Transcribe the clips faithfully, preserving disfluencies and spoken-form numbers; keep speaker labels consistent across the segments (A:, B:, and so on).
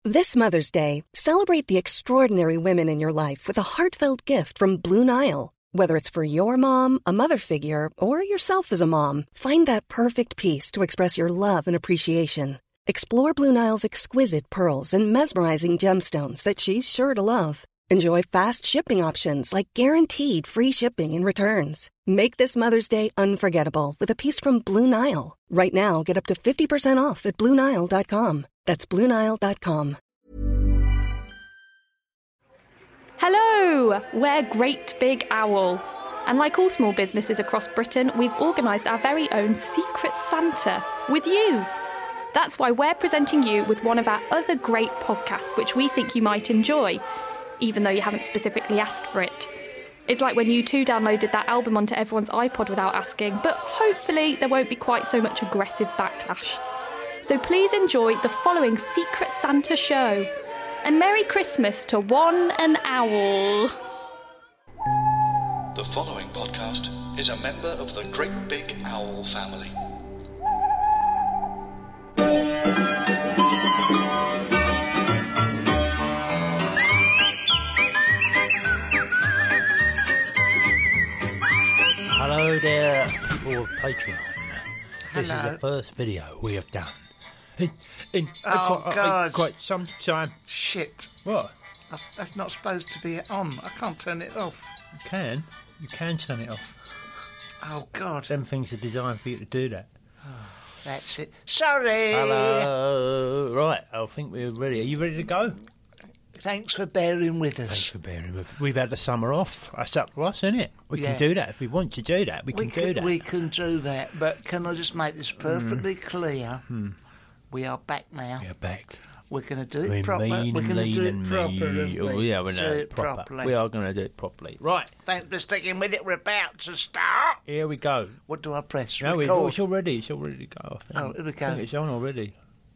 A: This Mother's Day, celebrate the extraordinary women in your life with a heartfelt gift from Blue Nile. Whether it's for your mom, a mother figure, or yourself as a mom, find that perfect piece to express your love and appreciation. Explore Blue Nile's exquisite pearls and mesmerizing gemstones that she's sure to love. Enjoy fast shipping options like guaranteed free shipping and returns. Make this Mother's Day unforgettable with a piece from Blue Nile. Right now, get up to fifty percent off at Blue Nile dot com. That's Blue Nile dot com.
B: Hello, we're Great Big Owl. And like all small businesses across Britain, we've organised our very own Secret Santa with you. That's why we're presenting you with one of our other great podcasts, which we think you might enjoy, even though you haven't specifically asked for it. It's like when U two downloaded that album onto everyone's iPod without asking, but hopefully there won't be quite so much aggressive backlash. So please enjoy the following Secret Santa show. And Merry Christmas to one an owl.
C: The following podcast is a member of the Great Big Owl family.
D: Hello there, people of Patreon. This
E: Hello.
D: is the first video we have done. In, in
E: Oh,
D: quite,
E: God.
D: quite some time.
E: Shit.
D: What?
E: I- That's not supposed to be on. I can't turn it off.
D: You can. You can turn it off.
E: Oh, God.
D: Them things are designed for you to do that.
E: That's it. Sorry.
D: Hello. Right, I think we're ready. Are you ready to go?
E: Thanks for bearing with us.
D: Thanks for bearing with. We've had the summer off. That's up to us, isn't it? We
E: Yeah.
D: can do that if we want to do that. We can
E: we
D: do that.
E: We can do that, but can I just make this perfectly clear?
D: Hmm.
E: We are back now.
D: We're back.
E: We're going to do it
D: We're
E: proper.
D: mean
E: We're
D: and
E: going to
D: lean
E: do it
D: and
E: proper.
D: mean.
E: aren't
D: Oh,
E: we?
D: yeah, we're
E: Do
D: going to
E: it
D: proper.
E: properly.
D: We are going to do it properly. Right,
E: Thanks for sticking with it. We're about to start.
D: here we go.
E: What do I press?
D: No,
E: Record.
D: it's already. It's already to go. I think.
E: Oh, here we go.
D: I think it's on already.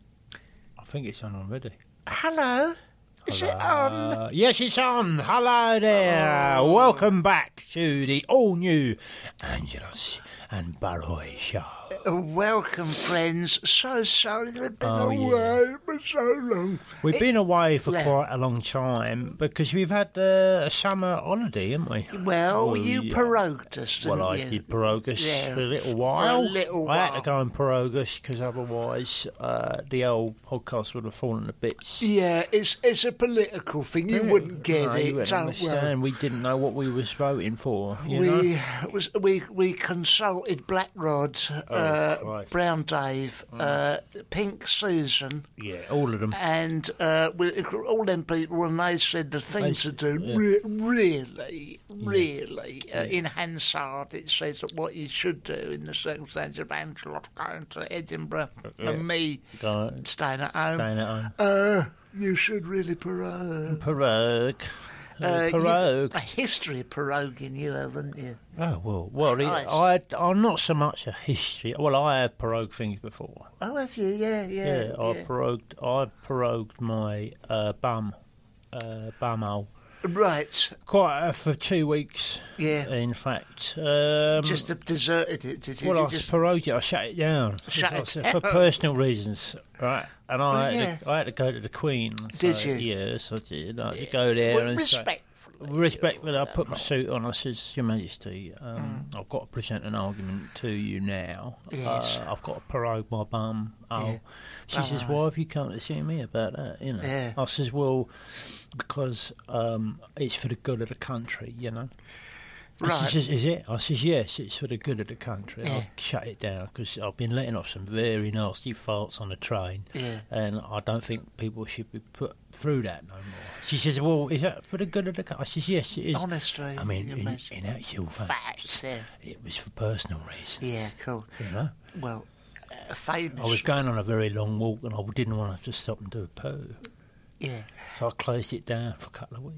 D: I think it's on already.
E: Hello. Is it on?
D: Uh, yes, it's on. Hello there. Welcome back to the all-new Angelus and Baroy show.
E: Uh, welcome, friends. So sorry they've been
D: Oh,
E: away for so long.
D: We've
E: It-
D: been away for
E: Yeah.
D: quite a long time because we've had uh, a summer holiday, haven't we?
E: Well,
D: Well,
E: you
D: yeah.
E: prorogued us, didn't
D: Well, I
E: you?
D: did Perogus
E: Yeah,
D: for a little
E: for a
D: while.
E: little
D: I had
E: while.
D: to go in Perogus because otherwise uh, the old podcast would have fallen to bits.
E: Yeah, it's it's a political thing. You wouldn't get
D: No,
E: it.
D: you wouldn't
E: Don't
D: understand.
E: worry.
D: We didn't know what we was voting for. You know?
E: We was we we consulted Black Rod, uh,
D: Christ.
E: Brown Dave, uh, Pink Susan,
D: Yeah, all of them.
E: and uh, we, all them people, and they said the thing
D: They
E: to
D: s-
E: do.
D: yeah.
E: Re- really, really, uh, in Hansard, it says that what you should do in the circumstances of Angela going to Edinburgh
D: Yeah.
E: and me
D: Go-
E: staying at home.
D: Staying at home.
E: Uh, you should really prorogue.
D: Perogue.
E: Uh,
D: Uh,
E: you've
D: Perogue.
E: a history of proroguing, you haven't you?
D: Oh, well, well it,
E: Christ.
D: I, I'm not so much a history. Well, I have perogue things before.
E: Oh, have you? Yeah, yeah.
D: Yeah, I perogued, I perogued my uh, bum, uh, bumhole.
E: Right.
D: Quite uh, for two weeks,
E: Yeah.
D: in fact. Um,
E: Just have deserted it, did you?
D: well,
E: Did
D: I
E: you just
D: perogued it, I shut it down.
E: Shut
D: It's-
E: it
D: For
E: down.
D: personal reasons, right? And I,
E: Well,
D: had
E: yeah.
D: to, I had to go to the Queen.
E: Did
D: so,
E: you?
D: Yes, I did. I had to go there
E: Well,
D: and say...
E: respectfully.
D: Respectfully, I put my suit on. I says, Your Majesty, um,
E: Mm.
D: I've got to present an argument to you now.
E: Yes.
D: Uh, I've got to prorogue my bum. Oh,
E: Yeah.
D: she says, why have you come to see me about that? You know,
E: Yeah.
D: I says, well, because um, it's for the good of the country. You know. And
E: Right.
D: She says, is it? I says, yes, it's for the good of the country.
E: Yeah.
D: I'll shut it down because I've been letting off some very nasty farts on the train.
E: Yeah.
D: And I don't think people should be put through that no more. She says, well, is that for the good of the country? I says, yes, it is.
E: Honestly,
D: I mean,
E: you
D: in,
E: mentioned
D: in actual fact,
E: facts, yeah.
D: it was for personal reasons.
E: Yeah, cool.
D: You know?
E: Well, uh, famous.
D: I was going on a very long walk and I didn't want to have to stop and do a poo.
E: Yeah.
D: So I closed it down for a couple of weeks.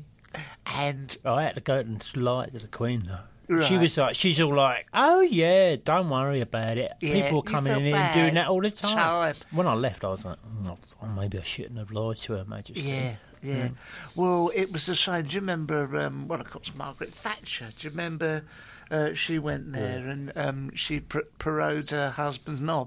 E: And
D: I had to go and lie to the Queen, though. She
E: Right.
D: was like, she's all like, oh yeah, don't worry about it.
E: Yeah,
D: People are
E: you
D: coming
E: felt
D: in here and doing
E: bad.
D: that all the time.
E: Time.
D: When I left, I was like, oh, oh, maybe I shouldn't have lied to Her Majesty.
E: yeah, yeah. Well, it was the same. Do you remember um, what I call Margaret Thatcher? Do you remember uh, she went there and um, she pr- parodied her husband's knob?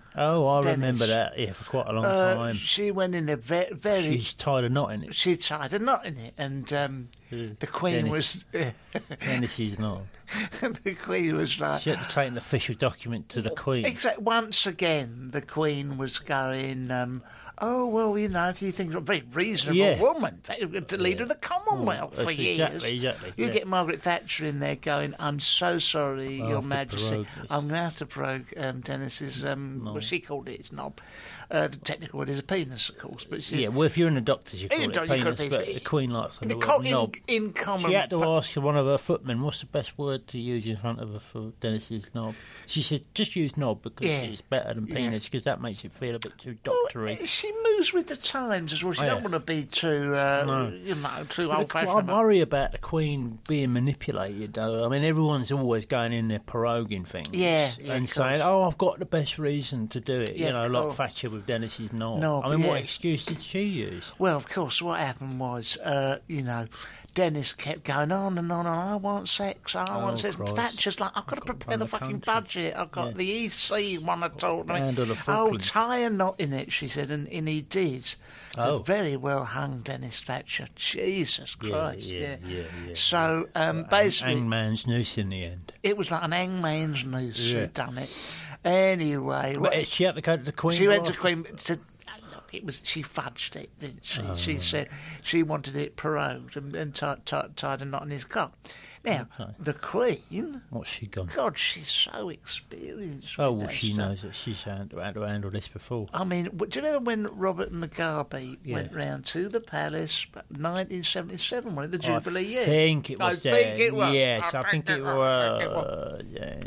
D: Oh, I
E: Dennis.
D: remember that, yeah, for quite a long
E: Uh,
D: time.
E: she went in there very... very
D: She's tied a knot in it.
E: she tied a knot in it, and um,
D: Yeah.
E: the Queen
D: Dennis.
E: was...
D: Dennis's knot.
E: the Queen was like...
D: She had to take an official document to the Queen.
E: Exactly. Once again, the Queen was going, um, oh, well, you know, if you think you're a very reasonable
D: Yeah.
E: woman, the leader of the Commonwealth
D: Oh,
E: for
D: that's
E: years.
D: exactly, exactly,
E: You
D: yeah.
E: get Margaret Thatcher in there going, I'm so sorry,
D: I'll
E: Your
D: have to
E: Majesty.
D: prorogue this."
E: I'm going to have to prorogue um, Dennis's, um, well, she called it his knob. Uh, the technical word is a penis, of course. But she,
D: Yeah, well, if you're in the doctors, you call
E: In
D: it
E: the doctor, you call it
D: penis,
E: penis,
D: but
E: but-
D: the Queen likes the
E: in,
D: word
E: co- in,
D: knob.
E: in common...
D: She had to
E: pu-
D: ask one of her footmen, what's the best word to use in front of her for Dennis's knob? She said, just use knob because
E: Yeah.
D: it's better than
E: Yeah.
D: penis because that makes it feel a bit too
E: Well,
D: doctory.
E: she moves with the times as well. She
D: Oh, yeah.
E: don't want to be too, uh,
D: No.
E: you know, too
D: But the-
E: old-fashioned.
D: I worry about the Queen being manipulated, though. I mean, everyone's always going in there proroguing things.
E: Yeah, yeah,
D: and
E: of
D: saying,
E: course.
D: oh, I've got the best reason to do it.
E: Yeah,
D: you know,
E: of
D: like
E: course.
D: Thatcher with Dennis's knob.
E: Knob,
D: I mean, what
E: yeah.
D: excuse did she use?
E: Well, of course, what happened was, uh, you know, Dennis kept going on and on and on. I want sex, I
D: Oh,
E: want sex.
D: Christ.
E: Thatcher's like, I've got to
D: I've got to
E: prepare the
D: run the
E: fucking
D: country.
E: budget. I've got
D: Yeah.
E: the E C want to talk to me.
D: Handle the
E: Oh,
D: Falklands.
E: tie a knot in it, she said, and, and he did.
D: Oh.
E: But very well hung, Dennis Thatcher. Jesus
D: Yeah,
E: Christ,
D: yeah,
E: yeah.
D: yeah, yeah,
E: So, um,
D: Ang-
E: basically,
D: Hangman's noose in the end.
E: it was like an hangman's noose
D: Yeah.
E: who'd done it. Anyway,
D: But
E: what-
D: she had to go to the Queen.
E: she went to
D: after-
E: Queen. To, look, it was she fudged it, didn't she?
D: Oh,
E: she said she wanted it prorogued and, and tied, tied, tied a knot in his cock. Now
D: Okay.
E: the Queen,
D: What's she gone?
E: God, she's so experienced.
D: Oh,
E: with
D: well,
E: that
D: she
E: stuff.
D: knows that she's had to, had to handle this before.
E: I mean, w- do you remember when Robert Mugabe
D: Yeah.
E: went round to the palace, nineteen seventy-seven, one of the Jubilee
D: I
E: year?
D: think it
E: I
D: was
E: think
D: there.
E: it was.
D: Yes, I,
E: I
D: think,
E: think
D: it
E: it was. I think it
D: was. Yeah.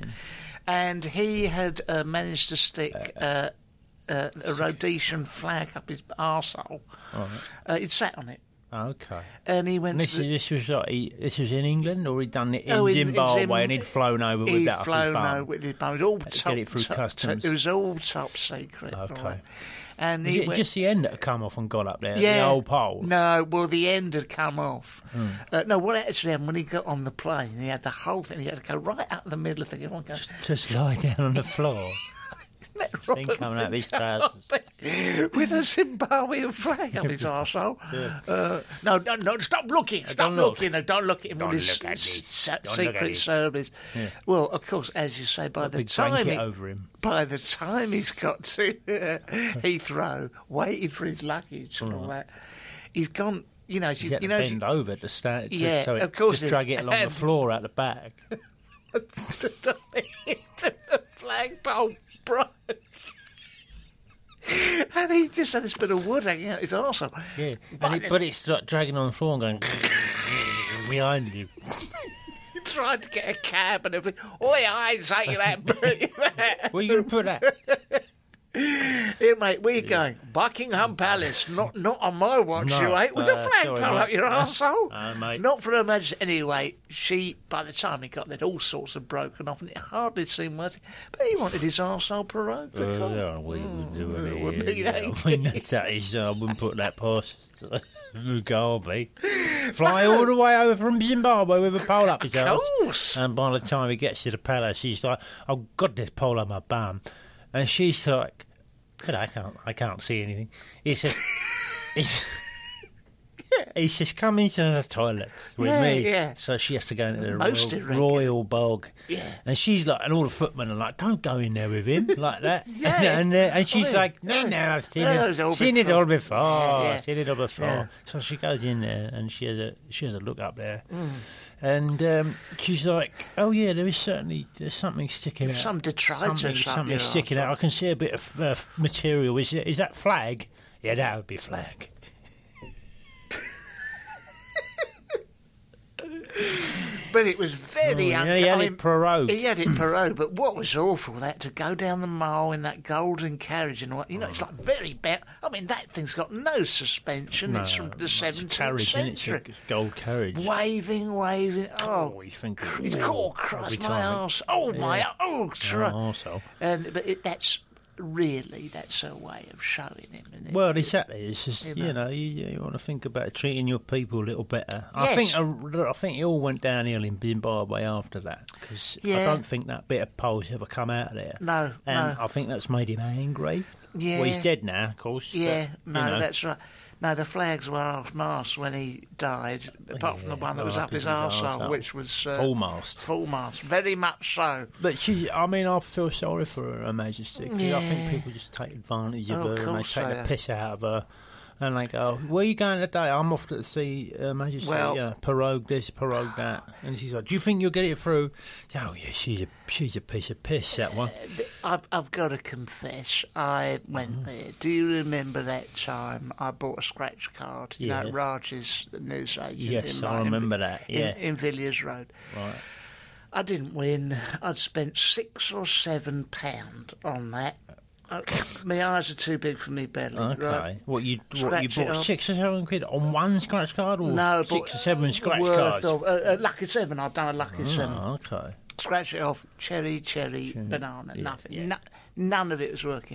E: And he had uh, managed to stick uh, uh, a Rhodesian flag up his arsehole.
D: Right.
E: Uh, he'd sat on it.
D: Okay.
E: And he went
D: And this,
E: to the,
D: this was like, he, this was in England, or he'd done it in
E: Oh, in- in
D: Zimbabwe
E: Zim-
D: and he'd flown over with
E: he'd
D: that up his
E: flown
D: bum.
E: over with his bum. It was all
D: to
E: top,
D: get it through
E: top-
D: customs.
E: It was all top secret. all
D: Okay.
E: right. And
D: Was
E: he
D: it
E: went,
D: just the end that had come off and got up there?
E: yeah,
D: The old pole?
E: No, well, the end had come off.
D: Hmm.
E: Uh, no, what actually happened when he got on the plane? He had the whole thing. He had to go right up the middle of the thing. Everyone goes,
D: Just lie down on the floor.
E: Robert
D: Thing coming out of his trousers.
E: with a Zimbabwean flag up his arsehole. Uh, no, no, no, stop looking. Stop
D: Don't look.
E: looking. No, don't look at him.
D: Don't
E: with his
D: look at
E: s-
D: this.
E: se-
D: Don't look at
E: Secret
D: it.
E: Service.
D: Yeah.
E: Well, of course, as you say, by
D: A
E: the
D: big
E: time
D: blanket
E: he,
D: over him.
E: by the time he's got to uh, Heathrow, waiting for his luggage and all that, he's gone. You know,
D: He
E: you,
D: had
E: you
D: to
E: know,
D: bend over to stand, to,
E: Yeah,
D: so it
E: of course
D: just
E: it-
D: drag it along the
E: and-
D: floor out the back.
E: the flagpole broke. And he just had this bit of wood hanging out his arsehole.
D: Yeah,
E: But
D: and it, but it's like dragging on the floor and going behind you.
E: he tried to get a cab and everything. Oh, I ain't saying that.
D: Where are you going to put that?
E: Here, mate, where you going? Buckingham Palace. Not not on my watch,
D: No,
E: you ain't. With a
D: uh,
E: flagpole
D: sorry,
E: up
D: mate.
E: your arsehole.
D: Uh, mate.
E: Not for Her Majesty. Anyway, she, by the time he got there, all sorts of broken off, and it hardly seemed worth it. But he wanted his arsehole prorogued. of
D: Uh,
E: course.
D: yeah, we would do
E: Mm,
D: it.
E: it would be,
D: yeah.
E: yeah.
D: I mean, that's that is, I wouldn't put that past Mugabe. Fly all the way over from Zimbabwe with a pole up his
E: Of
D: arse.
E: course.
D: And by the time he gets to the palace, he's like, I've got this pole on my bum. And she's like, but I can't, I can't see anything. He says, he's, he says, come into the toilet with
E: Yeah,
D: me.
E: yeah.
D: So she has to go into the
E: Most
D: royal,
E: irregular.
D: royal bog.
E: Yeah.
D: And she's like, and all the footmen are like, don't go in there with him, like that.
E: Yeah.
D: And, and, uh, and she's
E: Oh, yeah.
D: like, no, no, I've seen
E: Yeah,
D: it,
E: it's all
D: seen it
E: before.
D: all before,
E: Yeah, yeah.
D: seen it all before.
E: Yeah.
D: So she goes in there and she has a she has a look up there,
E: Mm.
D: and um, she's like, oh yeah, there is certainly there's something sticking out,
E: Some detritus
D: something,
E: up
D: something
E: your
D: sticking out. I can see a bit of uh, material. Is it, is that flag? Yeah, that would be flag.
E: But it was very
D: Oh,
E: un-
D: yeah, he had
E: I
D: it
E: mean,
D: prorogued.
E: He had it prorogued, but what was awful, that to go down the mile in that golden carriage and all that, you know, it's like very bad. I mean, that thing's got no suspension. it's from the
D: it's a
E: seventeenth
D: carriage, isn't it?
E: century.
D: It's a gold carriage.
E: Waving, waving. Oh,
D: Oh, he's thinking,
E: it's
D: oh,
E: called Christ,
D: every
E: my
D: time.
E: arse. Oh, my,
D: Yeah.
E: oh, try.
D: Oh, also.
E: And but it, that's really, that's her way of showing him, isn't it?
D: Well, exactly. It's just,
E: You
D: you
E: know.
D: know, you, you want to think about treating your people a little better. I
E: Yes.
D: think I, I think it all went downhill in Zimbabwe after that, because I
E: Yeah.
D: don't think that bit of Pole's ever come out of there.
E: No,
D: And
E: no.
D: I think that's made him angry.
E: Yeah.
D: Well, he's dead now, of course.
E: Yeah,
D: but,
E: no,
D: you know.
E: that's right. No, the flags were half-mast when he died, apart from the
D: Yeah,
E: one that was
D: well,
E: up his
D: his
E: arsehole,
D: arsehole.
E: which was... Uh,
D: Full mast.
E: Full mast, very much so.
D: But she, I mean, I feel sorry for her, Her Majesty. 'Cause I
E: Yeah.
D: think people just take advantage of
E: Oh,
D: her
E: of
D: and they
E: course
D: take
E: they
D: the
E: are.
D: piss out of her. And they go, where are you going today? I'm off to see Her Majesty.
E: Well-
D: you know, pirogue this, pirogue that. And she's like, do you think you'll get it through? Oh, yeah, she's a, she's a piece of piss, that one.
E: I've, I've got to confess, I went there. Do you remember that time I bought a scratch card? You
D: Yeah.
E: know, Raj's newsagent.
D: Yes,
E: in
D: I
E: my-
D: remember
E: in,
D: that,
E: in-
D: yeah.
E: In, Villiers Road.
D: Right.
E: I didn't win. I'd spent six or seven pound on that. Uh, my eyes are too big for me belly.
D: Okay.
E: Right?
D: What, you what,
E: Scratch
D: you
E: it
D: bought
E: off.
D: six or seven quid on one scratch card or
E: No,
D: six
E: but
D: or seven scratch
E: worth
D: cards?
E: Of, uh, uh, lucky seven. I've done a lucky seven.
D: Oh, okay.
E: Scratch it off. Cherry, cherry, banana.
D: yeah,
E: nothing.
D: yeah.
E: No, none of it was working.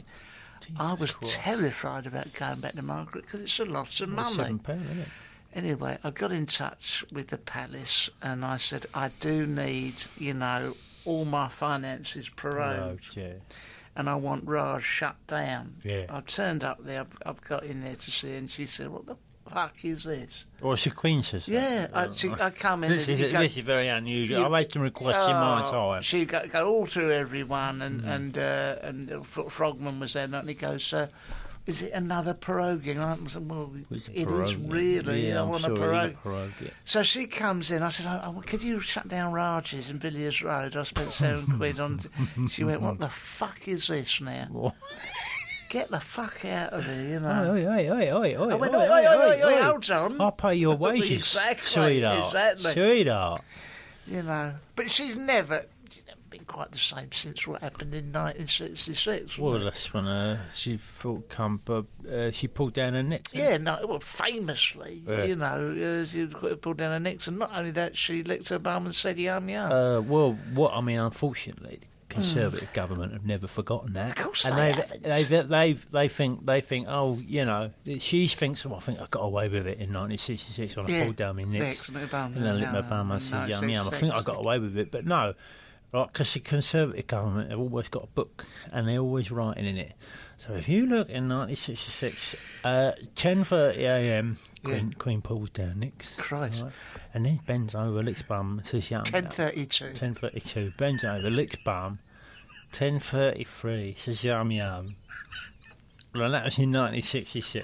E: I was terrified about going back to Margaret because it's a lot of money.
D: Seven pound, isn't it?
E: Anyway, I got in touch with the palace and I said, I do need, you know, all my finances prorogued.
D: Oh, yeah.
E: And I want Raj shut down.
D: Yeah.
E: I turned up there, I've, I've got in there to see her, and she said, what the fuck is this?
D: Or it's a Queen sister.
E: Yeah, I, she, I come in
D: This
E: and
D: is
E: you go,
D: this is very unusual.
E: you-
D: I made some requests in my
E: Oh,
D: time.
E: She go, go all through everyone, and
D: Mm-hmm.
E: and uh, and uh, F- Frogman was there, and he goes, uh, "Is it another piroguing?" I said, "Well,
D: It's a
E: it is
D: pirogue,
E: really.
D: Yeah,
E: I
D: I'm
E: want
D: sure
E: a
D: it is
E: pirogue."
D: a pirogue, yeah.
E: So she comes in. I said, oh, oh, "Could you shut down Raj's in Villiers Road?" I spent seven quid on. She went, "What the fuck is this now?
D: What?
E: Get the fuck out of here!" You know.
D: Oi, oi, oi, oi, oi,
E: I went,
D: oi,
E: oi, oi, oi, oi,
D: oi.
E: hold on.
D: I'll pay your wages,
E: Exactly,
D: sweetheart.
E: exactly.
D: Sweetheart.
E: You know, but she's never, she's never been quite the same since what happened in nineteen sixty-six.
D: Well, that's when uh, she thought come, but uh, she pulled down her neck. didn't
E: Yeah, no, well, famously,
D: Yeah.
E: you know, uh, she pulled down her necks, and not only that, she licked her bum and said, yum, yum.
D: Uh, well, what I mean, unfortunately, the Conservative government have never forgotten that.
E: Hmm. Of course
D: and
E: they
D: they've,
E: haven't.
D: they've, they've, they think, they think, oh, you know, she thinks, well, I think I got away with it in nineteen sixty-six when I
E: Yeah.
D: pulled down my necks.
E: Necks and her bum,
D: and then I licked my
E: no,
D: bum and
E: no,
D: said, yum,
E: six,
D: yum. I
E: six,
D: think I
E: six.
D: got away with it, but no. Right, because the Conservative government have always got a book, and they're always writing in it. So if you look in nineteen sixty-six, uh, ten thirty a.m., Queen, Queen pulls down Nick's.
E: Christ.
D: Right, and then bends over, licks bum, says yum.
E: ten thirty-two.
D: ten thirty-two, bends over, licks bum. ten thirty-three, says yum yum. Well, that was in nineteen sixty-six.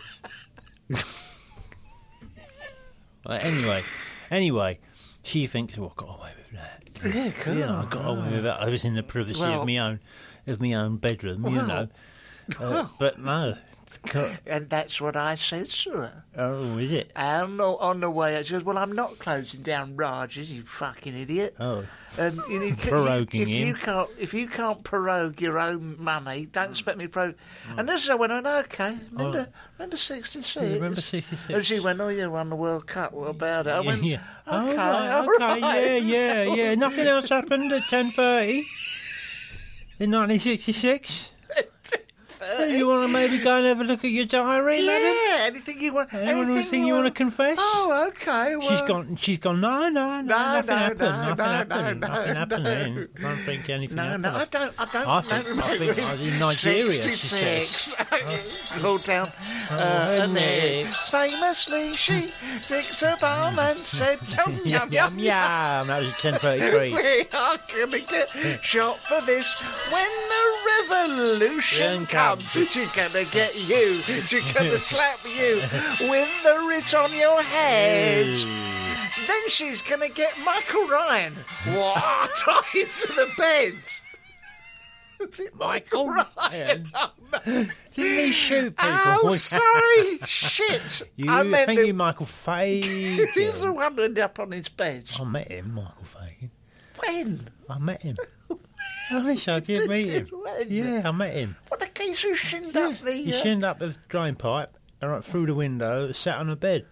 D: Well, anyway, anyway, she thinks, oh, I got away with that.
E: Yeah, cool.
D: You know, I got away with that. I was in the privacy
E: Well-
D: of my own, of my own bedroom. you
E: Well-
D: know, uh, but no. It's got,
E: And that's what I said to her.
D: oh, is it?
E: And on on the way out, she goes, well, I'm not closing down Raj's, you fucking idiot.
D: Oh,
E: And you know, you,
D: Proroguing
E: if you
D: him.
E: can't if you can't prorogue your own money, don't expect me to prorogue.
D: Mm.
E: And this I went on, okay, remember remember sixty-six?
D: You remember sixty-six?
E: And she went, oh, you won the World Cup, what about it? I went,
D: yeah.
E: okay,
D: Oh, right,
E: all
D: okay,
E: right.
D: yeah, yeah, yeah. Nothing else happened at ten thirty in nineteen sixty-six. So you want to maybe go and have a look at your diary, madam?
E: Yeah, anything you want.
D: Anyone anything you want to confess?
E: Oh, okay. Well,
D: She's gone. She's gone. No, no, no.
E: No,
D: nothing
E: no,
D: happened.
E: no,
D: nothing
E: no,
D: happened.
E: no,
D: nothing
E: no,
D: happened.
E: no.
D: Then. I don't think anything
E: No,
D: happened.
E: no, I don't. I don't.
D: I think-
E: don't
D: I think I was in Nigeria, she
E: Sixty-six. Pulled down uh,
D: her
E: her neck.
D: neck.
E: Famously, she fixed her bum and said, "Yum yum
D: Yum,
E: yum
D: yum, yum. That was ten thirty-three.
E: We are gonna get shot for this when the revolution
D: Then
E: comes.
D: comes.
E: She's gonna get you. She's gonna slap you with the writ on your head. Then she's gonna get Michael Ryan. What? Tied to the bed. Is it Michael Ryan? Oh, no.
D: Didn't he shoot people?
E: Oh, sorry. Shit.
D: You
E: I meant
D: think
E: the-
D: you Michael Fagan?
E: He's the one who ended up on his bed.
D: I met him, Michael Fagan.
E: When?
D: I met him. Honestly, I did meet him.
E: When?
D: Yeah, I met him.
E: What, the case who shinned up the...
D: He
E: uh,
D: shinned up the drain pipe and right through the window, sat on a bed.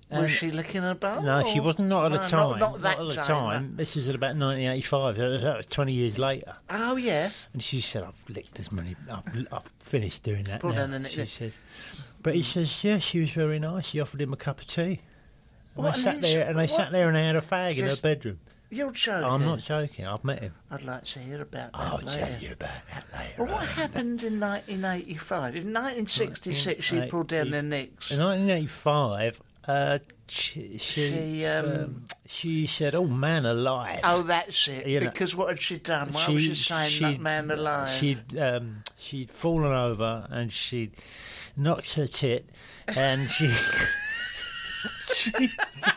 E: Was
D: And-
E: she licking her bum?
D: No, she
E: or-
D: wasn't. Not at the
E: No,
D: time.
E: Not, not that
D: at the
E: time.
D: time. This is at about nineteen eighty-five. That was twenty years later.
E: Oh, yeah.
D: And she said, "I've licked as many. I've, I've finished doing that
E: Put
D: now."
E: on the-
D: She says, but he says, "Yeah, she was very nice." She offered him a cup of tea. And
E: What,
D: they
E: and
D: sat
E: he's-
D: there, and they
E: what?
D: sat there, and they had a fag in her
E: Just-
D: bedroom.
E: You're joking.
D: I'm not joking. I've met him.
E: I'd like to hear about that
D: I'll
E: later.
D: tell you about that later.
E: Well, what
D: on.
E: happened in nineteen eighty-five? In nineteen sixty-six, she pulled down the nicks.
D: In nineteen eighty-five, uh, she she,
E: She, um,
D: um, she said, "Oh, man alive."
E: Oh, that's it.
D: You know,
E: because what had she done? Why was she saying that man alive?
D: She'd, um, she'd fallen over and she'd knocked her tit and she... she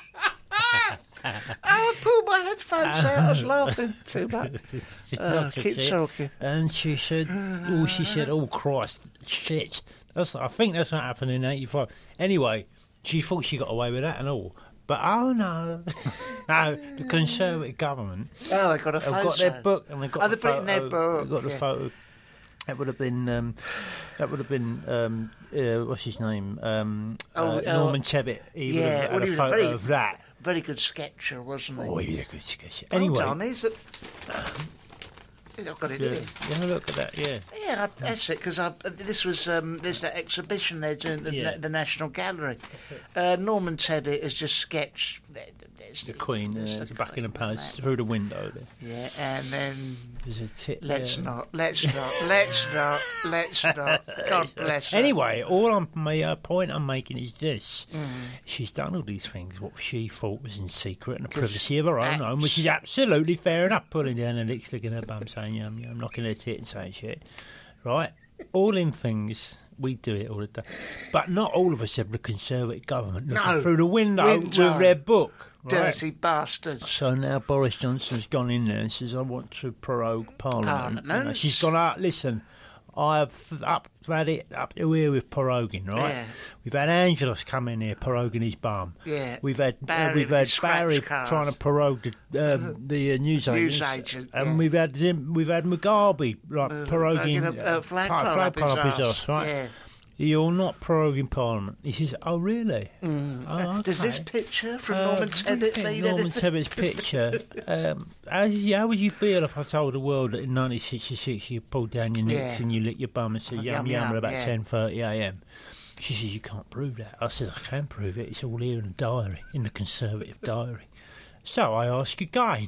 E: I pulled my headphones out. I was laughing too much.
D: she
E: Oh,
D: knocked her
E: keep
D: tit,
E: talking.
D: And she said, oh, she said, oh, Christ, shit. That's, I think that's what happened in eighty-five. Anyway, she thought she got away with that and all. But, oh, no. No, the Conservative government
E: Oh, they got a photo.
D: have got their book and they've got
E: Oh,
D: the
E: they put it in their
D: photo-
E: book,
D: They've got the
E: yeah.
D: photo. That would have been, um, that would have been, um, uh, what's his name? Um,
E: Oh,
D: uh,
E: oh,
D: Norman Tebbit. He would
E: yeah,
D: have had
E: well,
D: a
E: he was a
D: photo
E: very-
D: of that.
E: Very good sketcher, wasn't he?
D: Oh, he's a good sketch.
E: Hold
D: Anyway,
E: on, he's a... I've got it
D: yeah,
E: here.
D: yeah, look at that, yeah.
E: Yeah, I- that's it. Because this was um, there's that exhibition they're doing at the,
D: Yeah.
E: the National Gallery. Uh, Norman Tebbit has just sketched. There's
D: The Queen,
E: there's
D: uh,
E: the
D: the Buckingham
E: Queen,
D: Palace,
E: that.
D: through the window there.
E: Yeah, and then
D: There's a tit
E: let's
D: there.
E: not, let's not, let's not, let's not. God bless her.
D: Anyway, all I'm, my uh, point I'm making is this:
E: Mm.
D: she's done all these things what she thought was in secret and the
E: 'Cause
D: privacy of her own
E: that's-
D: home, which is absolutely fair enough. Pulling down her lips, sticking her bum, saying yum yum, knocking her tit and saying shit, right? All in things. We do it all the time, but not all of us have the Conservative government looking
E: No.
D: through the window,
E: Window.
D: with their book. Right?
E: Dirty bastards.
D: So now Boris Johnson's gone in there and says, I want to prorogue Parliament.
E: Parliament.
D: You know, she's gone out, listen, I've up, had it up to here with proroguing, right?
E: Yeah.
D: We've had Angelos come in here proroguing his bum.
E: Yeah.
D: We've had
E: Barry
D: uh, we've
E: with
D: had
E: his scratch
D: Barry
E: card.
D: trying to prorogue the, um, the uh, news agents.
E: Newsagent,
D: And
E: yeah.
D: we've had him, we've had Mugabe like
E: Uh,
D: proroguing
E: like in a- a flagpole
D: pa-
E: up his
D: flagpole up his
E: arse,
D: arse, right?
E: yeah.
D: You're not proroguing Parliament. He says, oh, really?
E: Mm.
D: Oh,
E: Does this
D: okay.
E: picture from
D: Uh,
E: Norman
D: what do you
E: Tebbit
D: think,
E: lead
D: Norman
E: anything?
D: Tebbett's picture. Um, how, did you, how would you feel if I told the world that in nineteen sixty-six you pulled down your nicks
E: Yeah.
D: and you licked your bum and said
E: Oh,
D: yum
E: yum,
D: yum
E: yum,
D: at about
E: yeah.
D: ten thirty a m? She says, you can't prove that. I said, I can prove it. It's all here in the diary, in the Conservative diary. So I ask again.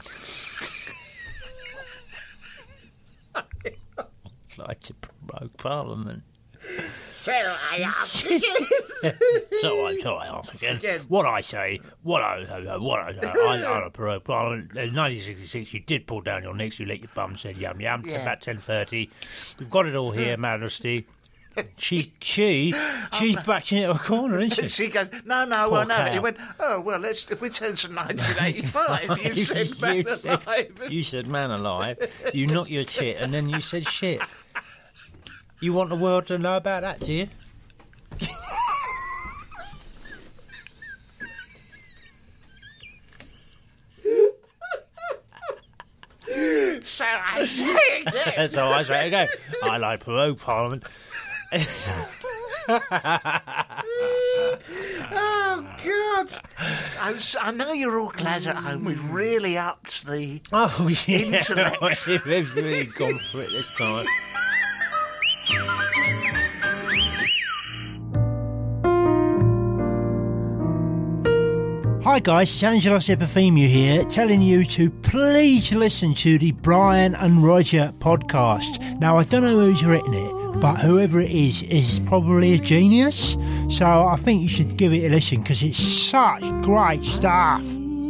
D: I'd like to promote Parliament.
E: So I ask you.
D: So I, so I ask again.
E: Again.
D: What I say, what I, uh, what I, uh, I, I, I Parliament. In nineteen sixty-six, you did pull down your necks. You let your bum said yum yum.
E: Yeah.
D: About ten thirty, we've got it all here, Majesty. She, she, she's backed into a corner, isn't she?
E: She goes, no, no,
D: Poor
E: well, no.
D: cow.
E: He went, oh, well, let's, if we turn to nineteen eighty-five, you said man
D: you, said,
E: alive.
D: you said man alive. You knocked your tit, and then you said shit. You want the world to know about that, do you?
E: So I say again.
D: That's how I say it again. I like prorogue Parliament.
E: Oh, God. I'm s- I know you're all glad at home. We've really upped the...
D: Oh, yeah.
E: Intellect.
D: They've really gone for it this time. Hi guys, it's Angelos Epifemiou here, telling you to please listen to the Brian and Roger podcast. Now, I don't know who's written it, but whoever it is, is probably a genius. So I think you should give it a listen because it's such great stuff.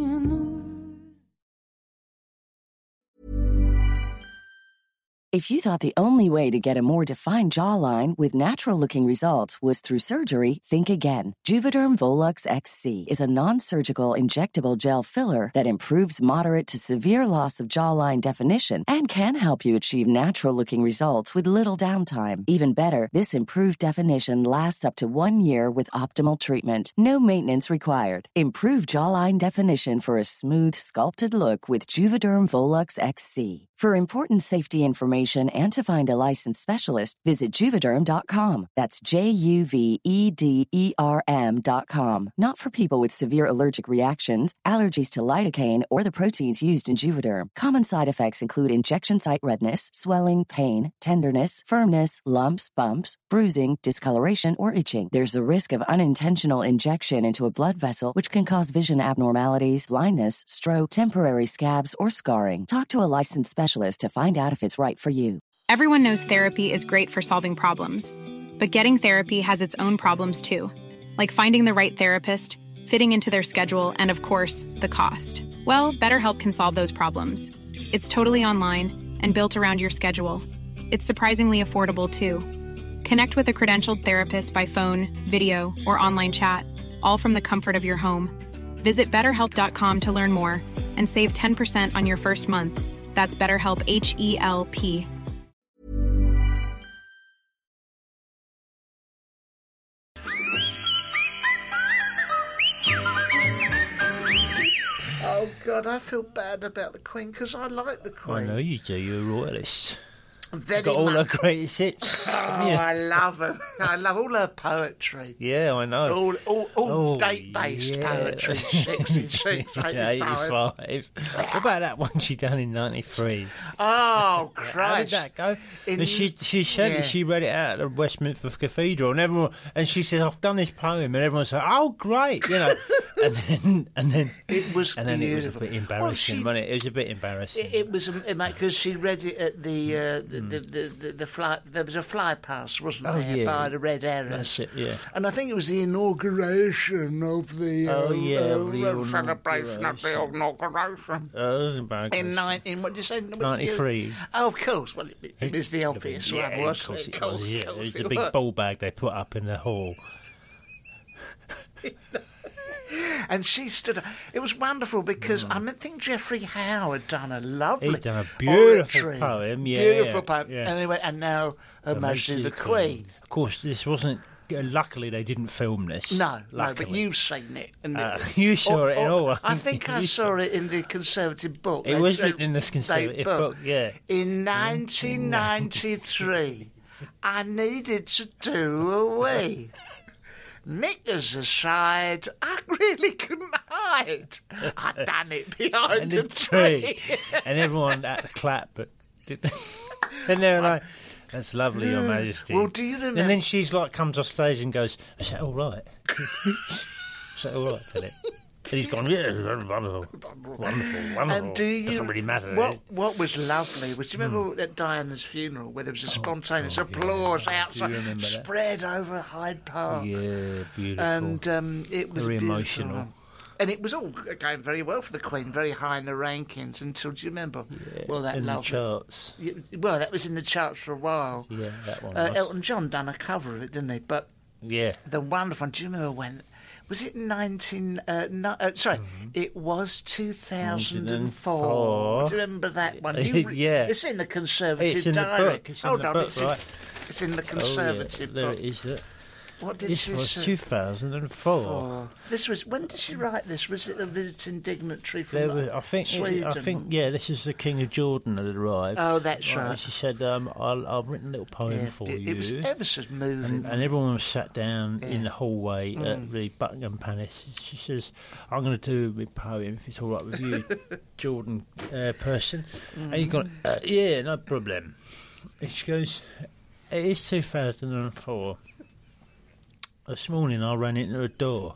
F: If you thought the only way to get a more defined jawline with natural-looking results was through surgery, think again. Juvederm Volux X C is a non-surgical injectable gel filler that improves moderate to severe loss of jawline definition and can help you achieve natural-looking results with little downtime. Even better, this improved definition lasts up to one year with optimal treatment. No maintenance required. Improve jawline definition for a smooth, sculpted look with Juvederm Volux X C. For important safety information information and to find a licensed specialist, visit Juvederm dot com. That's J U V E D E R M dot com. Not for people with severe allergic reactions, allergies to lidocaine, or the proteins used in Juvederm. Common side effects include injection site redness, swelling, pain, tenderness, firmness, lumps, bumps, bruising, discoloration, or itching. There's a risk of unintentional injection into a blood vessel, which can cause vision abnormalities, blindness, stroke, temporary scabs, or scarring. Talk to a licensed specialist to find out if it's right for you.
G: Everyone knows therapy is great for solving problems, but getting therapy has its own problems too, like finding the right therapist, fitting into their schedule, and of course, the cost. Well, BetterHelp can solve those problems. It's totally online and built around your schedule. It's surprisingly affordable too. Connect with a credentialed therapist by phone, video, or online chat, all from the comfort of your home. Visit better help dot com to learn more and save ten percent on your first month. That's BetterHelp, H E L P.
E: Oh, God, I feel bad about the Queen because I like the Queen.
D: I know you do. You're a royalist.
E: Very
D: Got all her
E: much.
D: greatest hits.
E: Oh,
D: yeah.
E: I love her. I love all her poetry.
D: Yeah, I know.
E: All, all, all
D: Oh,
E: date-based
D: yeah.
E: poetry. sixty-six, eighty-five.
D: eighty-five. What about that one she done in ninety-three?
E: Oh,
D: How did
E: Christ.
D: that go?
E: In-
D: And she she said
E: yeah.
D: it, she read it out at Westminster Cathedral, and everyone and she said, "I've done this poem," and everyone said, "Oh, great!" You know, and then and then
E: It was
D: and then it was a
E: beautiful.
D: bit
E: Well,
D: embarrassing,
E: she-
D: wasn't it? It was a bit embarrassing.
E: It, it was because she read it at the uh, the,
D: Hmm.
E: the, the, the the fly. There was a fly pass, wasn't
D: Oh,
E: there,
D: yeah.
E: by the Red Arrows?
D: That's it, yeah.
E: And I think it was the inauguration of the uh,
D: Oh, yeah,
E: uh,
D: of the
E: uh, celebration of the
D: inauguration.
E: inauguration.
D: Oh, it was embarrassing.
E: In nineteen, what did you say? What did you-
D: ninety-three.
E: Oh, of course. Well, it, it was the obvious
D: yeah,
E: one,
D: of
E: wasn't
D: course
E: it?
D: it was. Yeah,
E: Of
D: it
E: course
D: was
E: it
D: the big
E: was.
D: ball bag they put up in the hall.
E: And she stood up. It was wonderful because I mean, think Geoffrey Howe had done a lovely,
D: Mm. He'd done a beautiful
E: oratory.
D: poem, yeah,
E: beautiful
D: yeah,
E: poem.
D: yeah.
E: And, he went, and now Her Majesty the Queen.
D: Of course, this wasn't. Luckily, they didn't film this.
E: No, no, but
D: Luckily.
E: you've seen it. And
D: Uh,
E: it
D: you saw it in all.
E: I think I
D: You
E: saw it in the Conservative book.
D: It
E: They-
D: was
E: they-
D: written in this
E: they
D: Conservative book, yeah.
E: In nineteen ninety-three, I needed to do a wee. Knickers aside, I really couldn't hide. I done it behind
D: And
E: a
D: the
E: tree.
D: tree, and everyone had to clap, but did and they were like, "That's lovely, Your Majesty."
E: Well, do you remember-
D: And then she's like, comes off stage and goes, "Is that all right? Is that all right, Philip?" And he's gone, "Yeah, wonderful, wonderful, wonderful."
E: And do you,
D: Doesn't really matter.
E: What
D: eh?
E: What was lovely was, do you remember at Diana's funeral where there was a spontaneous applause outside,
D: remember that?
E: spread over Hyde Park,
D: Yeah, beautiful.
E: and um, it was
D: Very
E: beautiful.
D: emotional.
E: And it was all going very well for the Queen, very high in the rankings until, do you remember? well, that
D: in the
E: lovely.
D: charts.
E: Yeah, well, that was in the charts for a while.
D: Yeah, that one.
E: Uh,
D: was.
E: Elton John done a cover of it, didn't he? But
D: Yeah.
E: the wonderful one. Do you remember when? Was it nineteen? Uh, no, uh, sorry,
D: Mm-hmm.
E: it was two thousand and
D: four.
E: four. Do you remember that one? Do you re-
D: Yeah.
E: it's in the Conservative
D: It's in the
E: diary.
D: book. It's in
E: Hold
D: the
E: on,
D: book,
E: it's,
D: right.
E: in, it's in the
D: Oh,
E: Conservative
D: yeah. There
E: book.
D: it is. Look.
E: What did
D: This
E: she
D: was
E: say?
D: two thousand four.
E: Oh, this was when did she write this? Was it a visiting dignitary from
D: There was, I think.
E: Sweden?
D: I think. Yeah, this is the King of Jordan that had arrived.
E: Oh, that's right.
D: She said, um, I'll, "I've written a little poem
E: Yeah,
D: for
E: it,
D: you."
E: it was ever so moving.
D: and, and everyone was sat down in
E: Yeah.
D: the hallway
E: Mm.
D: at the Buckingham Palace. She says, "I'm going to do a poem if it's all right with you, Jordan uh, person."
E: Mm.
D: And he's gone, uh, "Yeah, no problem." And she goes, "It is two thousand four. This morning I ran into a door.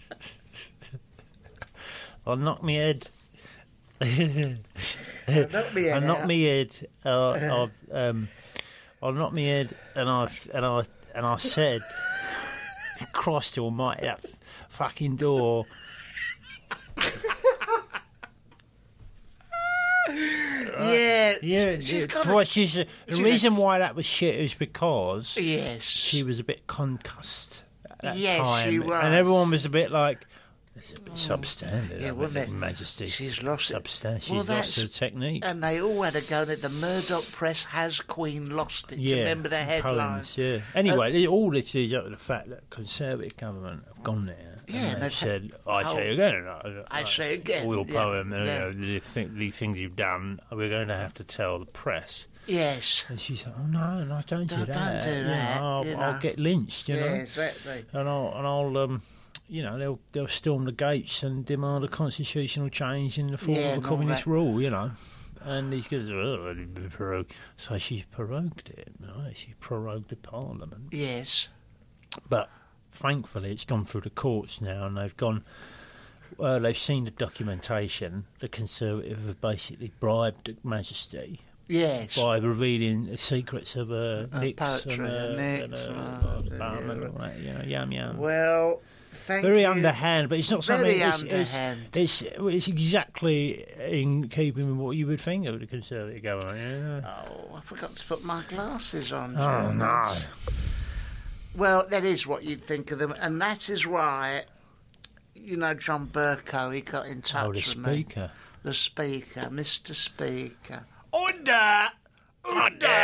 D: I knocked my head.
E: knocked my head
D: I knocked
E: out.
D: my head. Uh, I, um, I knocked my head, and I and I and I said, "Christ Almighty, that f- fucking door."
E: yeah,
D: Yeah,
E: she's
D: yeah,
E: got
D: why
E: a-
D: she's the
E: she
D: reason
E: has-
D: why that was shit is because
E: Yes.
D: she was a bit concussed at that
E: Yes,
D: time,
E: she was.
D: and everyone was a bit like, "It's a bit substandard,
E: Yeah,
D: yeah,
E: wasn't it?
D: Majesty."
E: She's lost it.
D: Substan- She's
E: Well,
D: lost
E: that's-
D: her technique.
E: And they all had a go at it. The Murdoch press has Queen lost it. Do you
D: Yeah,
E: remember the headline?
D: poems, yeah. Anyway, all this is up to the fact that Conservative government have gone there
E: Yeah,
D: and
E: and
D: they
E: they've
D: said,
E: had
D: I
E: whole-
D: say again, uh,
E: I say again,
D: all your
E: yeah,
D: poem, uh,
E: yeah.
D: you know, the thing, these things you've done, we're going to have to tell the press.
E: Yes.
D: And she said, oh, no, no, don't do
E: Don't-
D: that.
E: don't do
D: You know,
E: that,
D: I'll,
E: you
D: I'll
E: know.
D: get lynched, you
E: Yeah,
D: know.
E: exactly.
D: And I'll, and I'll um, you know, they'll they'll storm the gates and demand a constitutional change in the form
E: Yeah,
D: of a
E: and all
D: communist
E: that.
D: rule, you know. And he goes, oh, prorogue. So she's prorogued it, right? She prorogued the parliament.
E: Yes.
D: But thankfully, it's gone through the courts now, and they've gone. Uh, they've seen the documentation. The Conservative have basically bribed Her Majesty
E: Yes.
D: by revealing the secrets of uh,
E: Uh,
D: Nix
E: poetry
D: and, uh,
E: and Nix,
D: and, uh,
E: uh,
D: and Bum and all that, you know, yum yum.
E: Well, thank
D: Very
E: you.
D: underhand, but it's not something.
E: Very
D: It's,
E: underhand.
D: it's, it's it's exactly in keeping with what you would think of the Conservative government. Yeah.
E: Oh, I forgot to put my glasses on.
D: Oh
E: John.
D: no!
E: Well, that is what you'd think of them, and that is why, you know, John Burko, he got in touch
D: Oh, the
E: with me.
D: speaker.
E: The Speaker, Mister Speaker. Order! Order!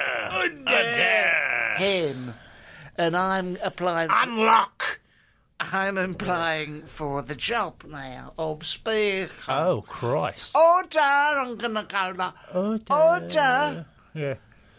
E: Order! Him. And I'm applying...
D: Unlock.
E: I'm applying for the job now of Speaker.
D: Oh Christ!
E: Order! I'm going to go like...
D: Order.
E: Order!
D: Yeah.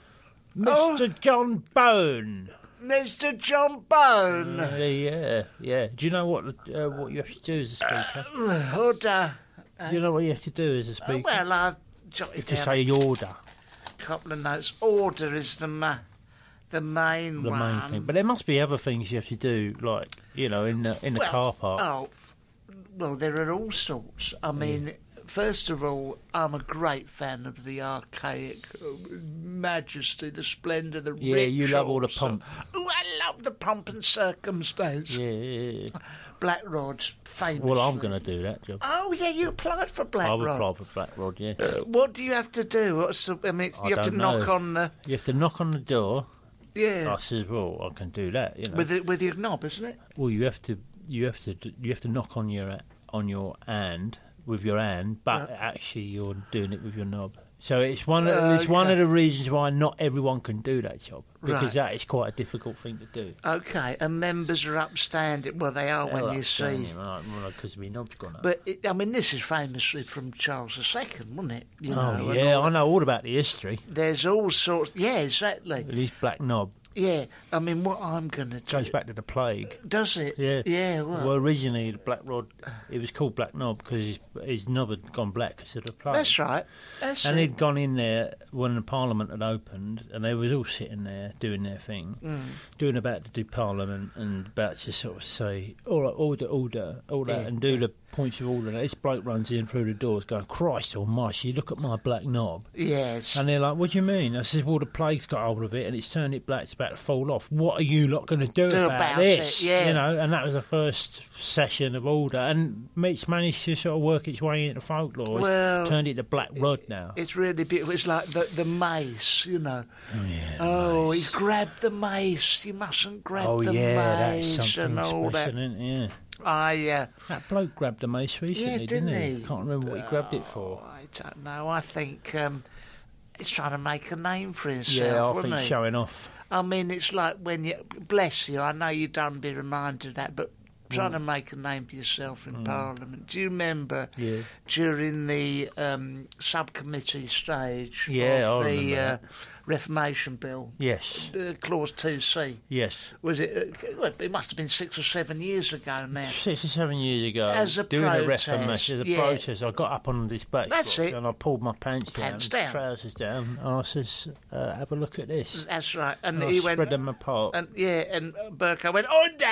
E: Oh.
D: Mister John Bone.
E: Mister John Bone.
D: Uh, yeah, yeah. Do you know what uh, what you have to do as a speaker?
E: Order.
D: Do you know what you have to do as a
E: Oh,
D: speaker?
E: well, I've jotted
D: to
E: down
D: say order.
E: a couple of notes. Order is the ma- the main
D: The
E: one.
D: main thing, but there must be other things you have to do, like you know, in the in the
E: Well,
D: car park.
E: Oh, well, there are all sorts. I mean, first of all, I'm a great fan of the archaic uh, majesty, the splendour, the
D: Yeah, you love all the
E: rituals.
D: pomp.
E: Oh, I love the pomp and circumstance.
D: Yeah, yeah, yeah.
E: Black Rod, famous.
D: Well, I'm going to do that job.
E: Oh yeah, you applied for Black
D: I've
E: Rod.
D: applied for Black Rod. Yeah.
E: Uh, what do you have to do? What's the, I mean,
D: I
E: you have to
D: don't
E: knock
D: know.
E: on the
D: You have to knock on the door.
E: yeah
D: I says, well, I can do that. You know.
E: with the, with your knob, isn't it?
D: Well, you have to, you have to, do- you have to knock on your on your hand with your hand, but actually you're doing it with your knob. So it's one of it's one
E: Okay.
D: of the reasons why not everyone can do that job, because
E: Right.
D: that is quite a difficult thing to do.
E: Okay, and members are upstanding. Well, they are when you see.
D: because my knob's gone up.
E: But it, I mean, this is famously from Charles the Second, wasn't it? You know,
D: oh
E: and
D: yeah,
E: all
D: I
E: that.
D: know all about the history.
E: There's all sorts. Yeah, exactly.
D: With his black knob
E: Yeah, I mean, what I'm going to do.
D: goes back to the plague.
E: Does it?
D: Yeah,
E: Yeah. Well,
D: Well, originally the black rod, it was called black knob because his his knob had gone black because of the plague.
E: that's right. That's
D: And
E: it.
D: he'd gone in there when the Parliament had opened, and they was all sitting there doing their thing,
E: Mm.
D: doing about to do Parliament and about to sort of say, all right, order, order, all that,
E: Yeah,
D: and do the points of order. And this bloke runs in through the doors going, Christ almighty, look at my black knob.
E: Yes.
D: And they're like, what do you mean? I says, well, the plague's got hold of it and it's turned it black, it's about to fall off. What are you lot going to do,
E: Do
D: about,
E: about
D: this?
E: it, yeah.
D: You know, and that was the first session of order. And it's managed to sort of work its way into folklore. It's
E: Well,
D: turned it to black rod now.
E: It's really beautiful. It's like the, the mace, you know.
D: Oh, yeah. the
E: Oh,
D: mace.
E: he's grabbed the mace. You mustn't grab
D: Oh,
E: the
D: yeah, that's
E: mace
D: something
E: and all
D: special,
E: that.
D: isn't it? Yeah.
E: I, uh,
D: That bloke grabbed the mace recently,
E: didn't
D: didn't
E: he?
D: he? Can't remember what he grabbed it for.
E: oh, I don't know. I think um, he's trying to make a name for himself,
D: Yeah, I
E: wasn't
D: think
E: he?
D: showing off.
E: I mean, it's like when you... Bless you, I know you don't be reminded of that, but trying to make a name for yourself in Parliament. Do you remember
D: Mm. Yeah.
E: during the um, subcommittee stage
D: Yeah,
E: of
D: I
E: the
D: remember
E: uh,
D: that.
E: Reformation Bill,
D: Yes.
E: uh, Clause two C?
D: Yes.
E: Was it? Uh, well, it must have been six or seven years ago now.
D: Six or seven years ago,
E: As a
D: doing
E: protest,
D: a reformation, the
E: yeah.
D: protest, I got up on this back
E: That's it.
D: and I pulled my pants,
E: Pants
D: down,
E: down.
D: trousers down, and I says, uh, "Have a look at this."
E: That's right. And,
D: And I
E: he
D: spread
E: went.
D: them apart.
E: And yeah, and Burko went order,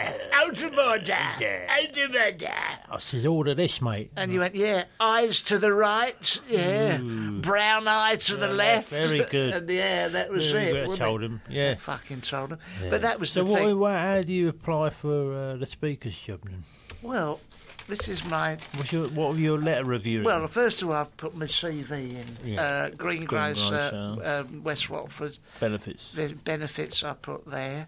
E: out of order, out of order.
D: I says, "Order this, mate."
E: And you went, yeah, eyes to the right, yeah, brown eye to the left.
D: very good.
E: And yeah, that was
D: Very
E: it.
D: good. I
E: wasn't
D: told
E: it?
D: him, yeah.
E: I fucking told him.
D: Yeah.
E: But that was
D: so.
E: the
D: What,
E: thing.
D: what, how do you apply for uh, the speaker's job then?
E: Well, this is my.
D: What's your what were your letter review?
E: Well, first of all, I've put my C V in.
D: Yeah.
E: Uh, Greengrocer,
D: Greengrocer.
E: uh, um, West Watford.
D: benefits.
E: The benefits I put there.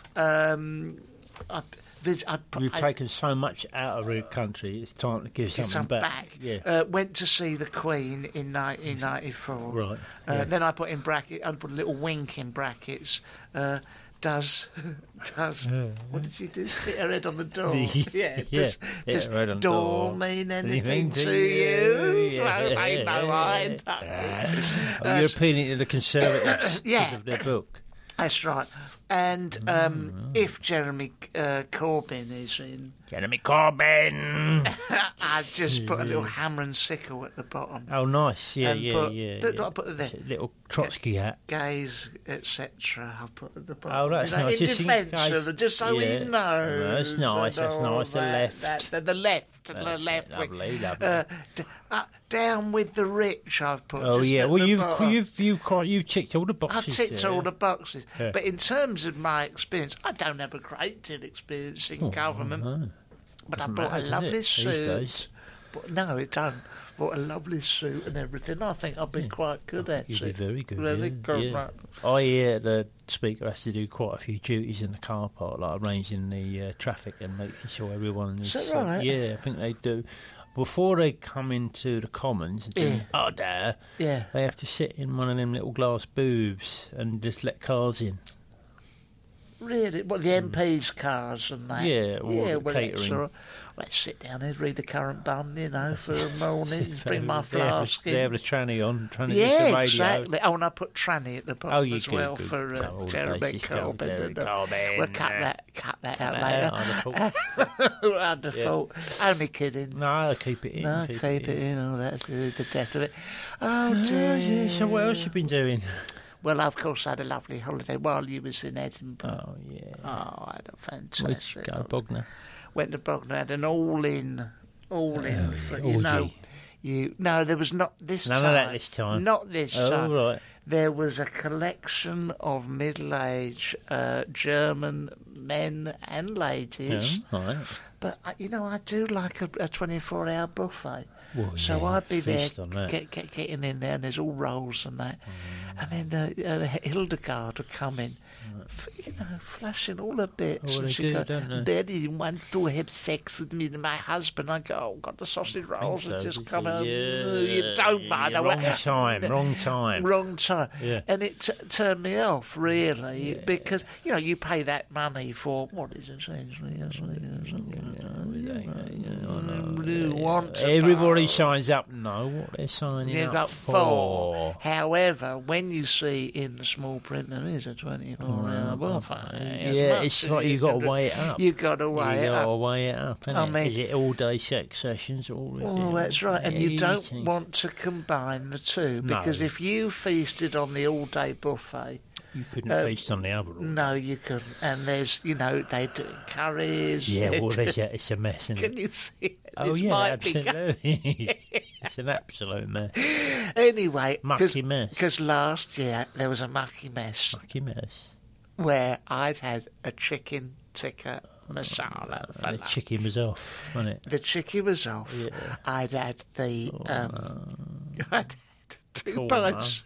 E: Um, I, vis- I put,
D: You've
E: I,
D: taken so much out of the country. It's time to give
E: Get
D: something
E: some
D: back.
E: back.
D: Yeah.
E: Uh, went to see the Queen in nineteen ninety-four.
D: Right,
E: Uh,
D: yeah.
E: Then I put in bracket. I put a little wink in brackets. Uh, does does what did she do? Hit her head on the door. Yeah.
D: Yeah,
E: Does,
D: hit
E: does
D: her head on
E: door
D: door.
E: mean anything
D: Anything
E: to
D: to
E: you?
D: you?
E: Well,
D: Yeah,
E: they know I
D: yeah. Oh, you're appealing to the Conservatives
E: Yeah.
D: because of their book.
E: That's right. And um, if Jeremy uh, Corbyn is in,
D: Jeremy Corbyn.
E: I just put a little hammer and sickle at the bottom.
D: Oh, nice. Yeah,
E: And
D: yeah,
E: put-
D: yeah.
E: look,
D: yeah.
E: I put the-
D: little Trotsky hat.
E: Gays, et cetera. I put at the bottom.
D: Oh, that's
E: you know,
D: nice.
E: In
D: Just in
E: defence
D: case-
E: of them, just so
D: yeah.
E: he knows.
D: Oh, that's nice,
E: and
D: that's
E: all
D: nice, the
E: that,
D: left.
E: That, the, the left, the
D: That's
E: left.
D: it, lovely,
E: wing.
D: lovely.
E: Uh, d- uh, down with the rich. I've put.
D: Oh
E: just
D: yeah.
E: at
D: Well,
E: the
D: you've
E: bottom.
D: you've you quite you've ticked all the
E: I've
D: boxes.
E: ticked
D: there.
E: all the boxes,
D: Yeah.
E: but in terms of my experience, I don't have a great deal of experience in government.
D: no.
E: But I
D: Doesn't
E: bought
D: matter,
E: a
D: does
E: lovely
D: it, these
E: suit.
D: days?
E: But no, it don't. Bought a lovely suit and everything. I think I've been quite good at
D: You'll
E: it.
D: be very good.
E: Really
D: yeah,
E: good.
D: yeah.
E: right.
D: I hear the speaker has to do quite a few duties in the car park, like arranging the uh, traffic and making sure everyone is.
E: Is that right?
D: Yeah, I think they do. Before they come into the Commons and do
E: Yeah.
D: oh there,
E: Yeah.
D: they have to sit in one of them little glass booths and just let cars in.
E: Really? What, the M Ps' cars and that?
D: Yeah, all
E: yeah,
D: the
E: well,
D: catering.
E: That's all right. Let's sit down here, read the current bun, you know, for a morning, bring my
D: They have
E: flask
D: the- They have
E: in.
D: the tranny on, tranny
E: Yeah,
D: the radio.
E: exactly. Oh, and I put tranny at the bottom
D: Oh, you
E: as
D: do,
E: well
D: good.
E: for uh,
D: All the
E: Jeremy
D: bases go,
E: Corbyn.
D: Jeremy
E: and, uh,
D: Corbyn,
E: We'll cut
D: yeah.
E: that, cut that out
D: Cut
E: later.
D: that out, I'd have
E: I'd have thought. Only kidding.
D: No, I'll keep it in.
E: No, keep, it in. Oh, that's the the death of it. Oh dear.
D: Oh, yeah. So what else you been doing?
E: Well, I've of course had a lovely holiday while you was in Edinburgh.
D: Oh yeah.
E: Oh, I had a fantastic.
D: Where'd you go,
E: holiday.
D: Bognor?
E: Went to Bognor, had an all-in, all-in.
D: Oh,
E: for,
D: yeah,
E: you know,
D: orgy.
E: you no, there was not this
D: None
E: time.
D: of that this time.
E: Not this
D: Oh,
E: time.
D: right.
E: There was a collection of middle-aged uh, German men and ladies.
D: Yeah, right.
E: But uh, you know, I do like a, a twenty-four hour buffet.
D: Well,
E: so
D: yeah,
E: I'd be there,
D: feast on that.
E: get, get, getting in there, and there's all rolls and that.
D: Mm.
E: And then uh, uh, Hildegard would come in, f- you know, flashing all her bits.
D: Oh,
E: and
D: they
E: she'd
D: do,
E: go,
D: don't they?
E: Daddy, you want to have sex with me and my husband? I go, oh, God, the sausage rolls
D: so,
E: have just
D: did
E: come
D: you?
E: out.
D: Yeah,
E: You don't mind.
D: yeah,
E: I
D: wrong
E: went-
D: time, wrong time.
E: Wrong time.
D: Yeah.
E: And it t- turned me off, really, because, you know, you pay that money for, what is it? You want to
D: Everybody
E: buy.
D: signs up. Know what they're signing
E: You
D: up
E: got
D: for.
E: four. However, when you see in the small print there is a twenty-four hour buffet. as
D: Yeah,
E: much
D: it's
E: as
D: like you got to
E: can do-
D: weigh it up.
E: You got to weigh
D: you
E: it
D: gotta
E: up.
D: weigh it up.
E: I
D: innit?
E: mean-
D: is it all day sex sessions? Or is
E: Oh,
D: it
E: that's right. And you don't
D: eating?
E: want to combine the two because
D: No.
E: if you feasted on the all day buffet,
D: You couldn't
E: uh,
D: feast on the other. all
E: no, you couldn't. And there's, you know, they're doing curries.
D: Yeah,
E: they're
D: well,
E: doing-
D: there's a, it's a mess, isn't
E: Can
D: it?
E: you see it?
D: Oh,
E: This
D: yeah,
E: might be go-
D: absolutely. It's an absolute mess.
E: Anyway,
D: Mucky mess.
E: because last year there was a mucky mess
D: Mucky mess.
E: where I'd had a chicken tikka masala for
D: And the
E: lunch.
D: chicken was off, wasn't it?
E: The chicken was off.
D: Yeah.
E: I'd had the um, I'd had two
D: Cool,
E: pints,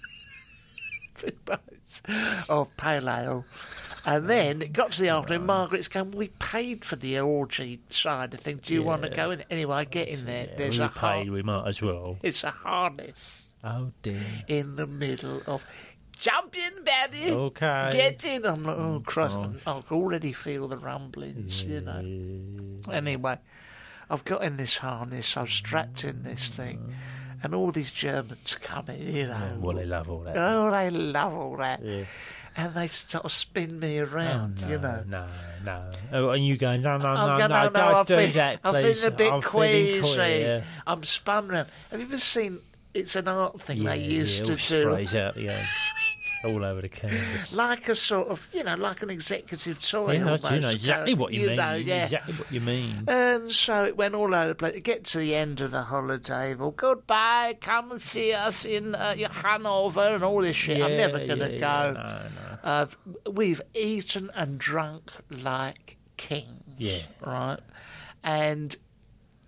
E: two pints of pale ale, and then it got to the afternoon. Margaret's going, "We paid for the orgy side of things. Do you want to
D: Yeah.
E: go in?" Anyway, I get in there.
D: Yeah,
E: There's
D: we
E: a
D: paid,
E: har-
D: we might as well.
E: It's a harness
D: Oh, dear.
E: in the middle of. Jump in, Betty.
D: Okay.
E: Get in. I'm like, oh, Christ.
D: Oh.
E: I can already feel the rumblings, you know. Anyway, I've got in this harness. I'm strapped in this thing. And all these Germans come in, you know.
D: Well, they love all that.
E: Oh, they love all that.
D: Yeah.
E: And they sort of spin me
D: Oh,
E: around,
D: no,
E: you know.
D: no, no. Oh, and you going, no, no,
E: I'm
D: no,
E: going,
D: no,
E: no,
D: don't
E: no, I'm
D: do
E: feeling,
D: that,
E: I'm
D: please.
E: feeling a bit
D: I'm feeling
E: queasy.
D: queer.
E: I'm spun round. Have you ever seen, it's an art thing
D: Yeah,
E: they used
D: yeah,
E: to
D: all
E: do.
D: sprays out the end, all over the canvas.
E: Like a sort of, you know, like an executive toy.
D: Yeah, I
E: almost,
D: do know exactly
E: uh,
D: what you, mean.
E: know, yeah.
D: Exactly what you mean.
E: And so it went all over the place. Get to the end of the holiday. Well, goodbye. Come and see us in uh, Hanover and all this shit. I'm
D: Yeah,
E: never going to
D: yeah,
E: go.
D: yeah, no, no.
E: Uh, we've eaten and drunk like kings.
D: Yeah.
E: Right? And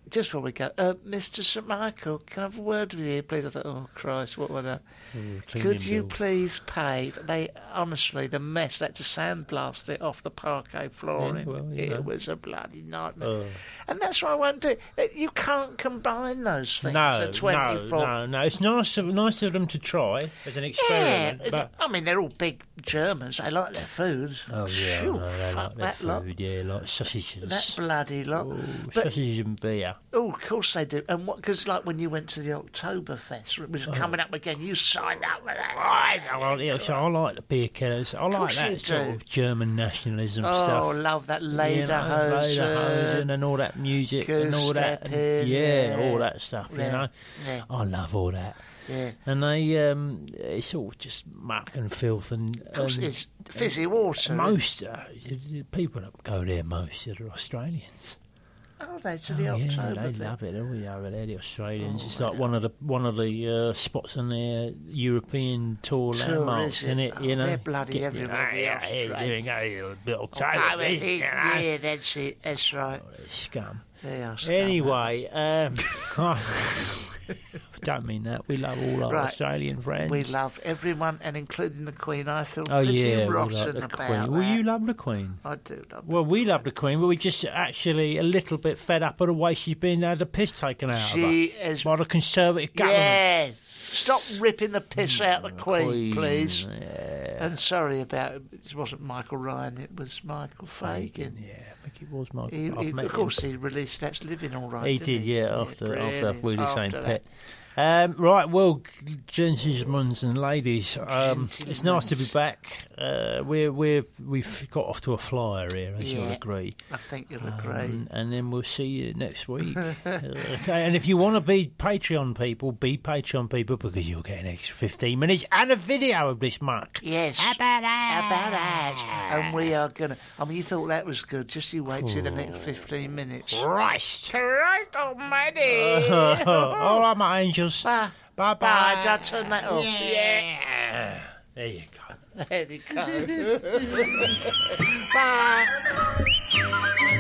E: just before we go, uh, Mister Saint Michael, can I have a word with you, please? I thought, oh, Christ, what would I...
D: Oh,
E: Could you
D: bill.
E: please pay... They, honestly, the mess, they had to sandblast it off the parquet flooring.
D: Yeah, well, you
E: it
D: know.
E: was a bloody nightmare.
D: Oh.
E: And that's why I won't do it. You can't combine those things
D: No,
E: at twenty-four.
D: no, no, no. It's nice of, nice of them to try as an experiment.
E: Yeah,
D: but
E: I mean, they're all big Germans. They like their food.
D: oh yeah,
E: Phew,
D: no, they
E: fuck
D: like their
E: that lot.
D: food. Yeah, like sausages.
E: That bloody lot.
D: oh,
E: But
D: sausages and beer.
E: oh, of course they do. And what? Because like when you went to the Oktoberfest, it
D: Oh.
E: was coming up again. You signed up with that.
D: I, I, yeah, so I like the beer killers. I like
E: course you
D: that sort
E: do.
D: of German nationalism
E: Oh,
D: stuff.
E: love that
D: You know,
E: Lederhosen.
D: Lederhosen and all that music and all that. and-
E: Goose-stepping,
D: yeah,
E: yeah.
D: all that stuff, you
E: Yeah,
D: know.
E: yeah.
D: I love all that.
E: Yeah.
D: And they, um, it's all just muck and filth and.
E: Of course,
D: and
E: it's fizzy water.
D: most uh, people that go there most are Australians.
E: Oh, they to the
D: Oh, yeah,
E: Oktoberfest.
D: they love it. Oh yeah, over there, the Australians. it's like one of the one of the uh, spots on their European tour
E: Tour,
D: landmarks,
E: is
D: isn't
E: it?
D: it? You
E: Oh,
D: know,
E: they're bloody everywhere, the
D: Yeah, yeah,
E: Australians.
D: yeah, yeah, a bit of
E: Oh,
D: Oktoberfest,
E: it is,
D: you know.
E: yeah, that's it. That's right.
D: Oh, they're scum.
E: They are scum,
D: Anyway, um, I don't mean that. We love all our
E: Right.
D: Australian friends.
E: We love everyone, and including the Queen. I feel
D: Oh
E: pretty
D: yeah, we
E: rotten
D: love the
E: about
D: Queen. Well,
E: that.
D: you love the Queen.
E: I do love
D: Well, we love the Queen, but we're just actually a little bit fed up of the way she's been had the piss taken out
E: She
D: of her
E: is-
D: by the Conservative government.
E: Yeah. Stop ripping the piss out the Queen,
D: Queen,
E: please.
D: Yeah.
E: And sorry about it. It wasn't Michael Ryan. It was Michael Fagan.
D: Yeah, I think it was Michael.
E: He,
D: I've
E: he,
D: met
E: of course,
D: him.
E: he released That's Living All Right.
D: He
E: didn't
D: did,
E: he?
D: yeah, after after
E: brilliant.
D: Wheelie Saint
E: After
D: Pet.
E: that.
D: Um, right, well, gentlemen and ladies, um, it's nice to be back. Uh, we're we're we've got off to a flyer here, as you'll
E: Yeah.
D: agree.
E: I think you'll
D: Um,
E: agree.
D: and then we'll see you next week. Uh, okay, and if you want to be Patreon people, be Patreon people because you'll get an extra fifteen minutes and a video of this muck.
E: Yes.
D: How about that?
E: About that. And we are going to... I mean, you thought that was good. Just you wait till the next fifteen minutes.
D: Christ.
E: Christ almighty.
D: All right, my angels.
E: Bye.
D: Bye-bye.
E: Bye. Did I turn that off?
D: Yeah. There you go.
E: There you go. Bye.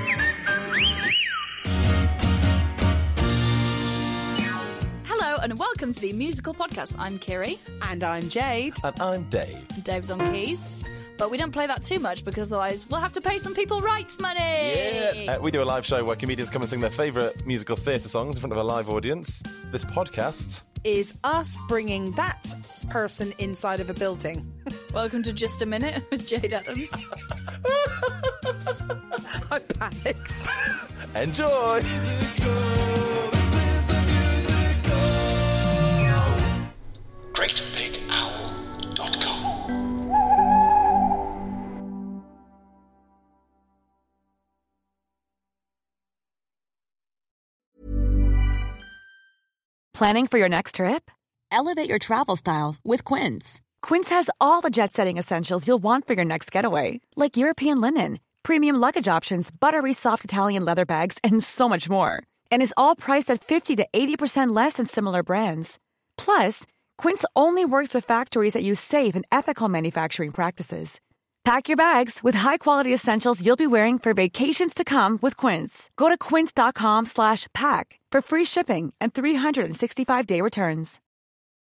H: Hello and welcome to the musical podcast. I'm Kiri.
I: And I'm Jade.
J: And I'm Dave.
H: Dave's on keys. But we don't play that too much because otherwise we'll have to pay some people rights money.
J: Yeah. Uh, we do a live show where comedians come and sing their favourite musical theatre songs in front of a live audience. This podcast
I: Is us bringing that person inside of a building.
H: Welcome to Just a Minute with Jade Adams.
I: I panicked.
J: Enjoy!
C: great big owl dot com.
K: Planning for your next trip? Elevate your travel style with Quince. Quince has all the jet-setting essentials you'll want for your next getaway, like European linen, premium luggage options, buttery soft Italian leather bags, and so much more. And is all priced at fifty to eighty percent less than similar brands. Plus, Quince only works with factories that use safe and ethical manufacturing practices. Pack your bags with high-quality essentials you'll be wearing for vacations to come with Quince. Go to quince.com slash pack for free shipping and three sixty-five day returns.